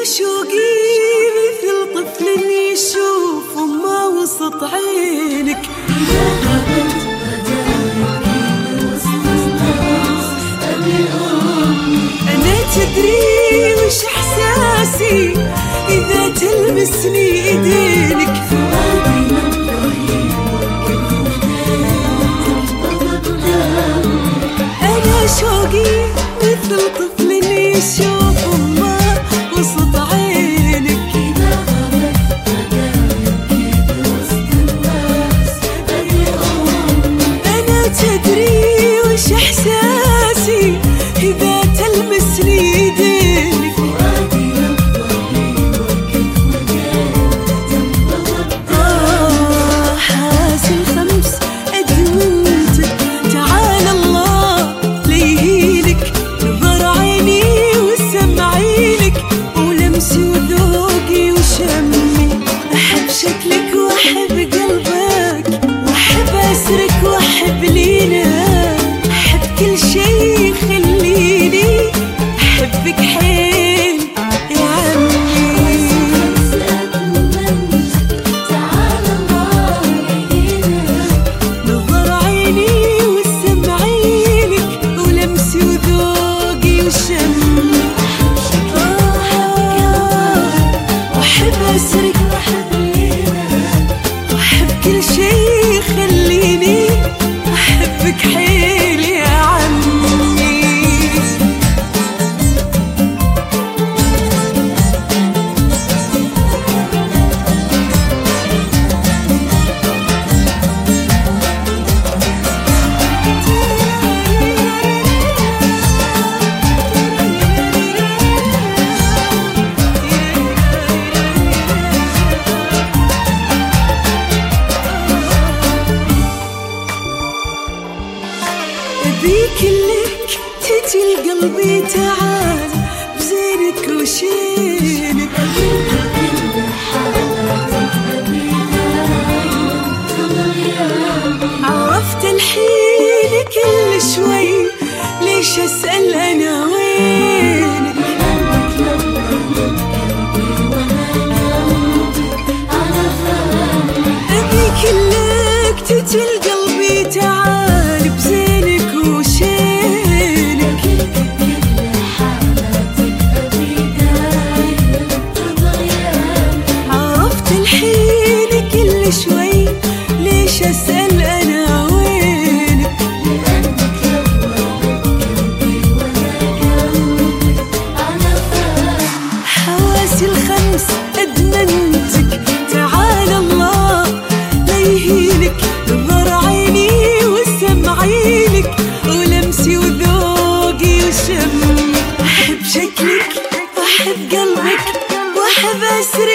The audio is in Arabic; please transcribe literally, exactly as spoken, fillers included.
شوقي مثل طفل يشوف أمه وسط عينك. إذا غابت هداياك وسط الناس أبي أمي. أنا تدري وش إحساسي إذا تلمسني إيدينك. فؤادي نبض يوقف تنبض قدامك. أنا شوقي مثل طفل يشوف أمه وسط عينك. إذا غابت هداياك وسط الناس أبي أمي. أنا تدري وش إحساسي إذا تلمسني إيدينك. فؤادي نبض يوقف تنبض قدامك. آه حاس الخمس أدمنتك تعال الله ليهينك. نظر عيني وسمعينك ولمسي وذوقي وشمي. أحب شكلك وأحب قلبك وأحب أسرك وأحب لينا. أحب كل شي يخليني أحبك حيل يا عمي. تعال الله ليهينك. نظر عيني وسمعينك ولمسي وذوقي وشمي. وأحب أسرك وأحب لينا. وأحب كل شي يخليني أحبك حيل يا عمي. أبيك لك تجي لقلبي تعال بزينك وشينك. عرفت الحين كل شوي ليش أسأل أنا وينك. أبيك لك تجي لقلبي تعال بزينك وشينك. عرفت الحين كل شوي ليش أسأل أنا وينك. حواسي الخمس أدمنتك تعال الله ليهينك. نظر عيني وسمعينك ولمسي وذوقي وشمي. أحب شكلك وأحب قلبك وأحب أسرك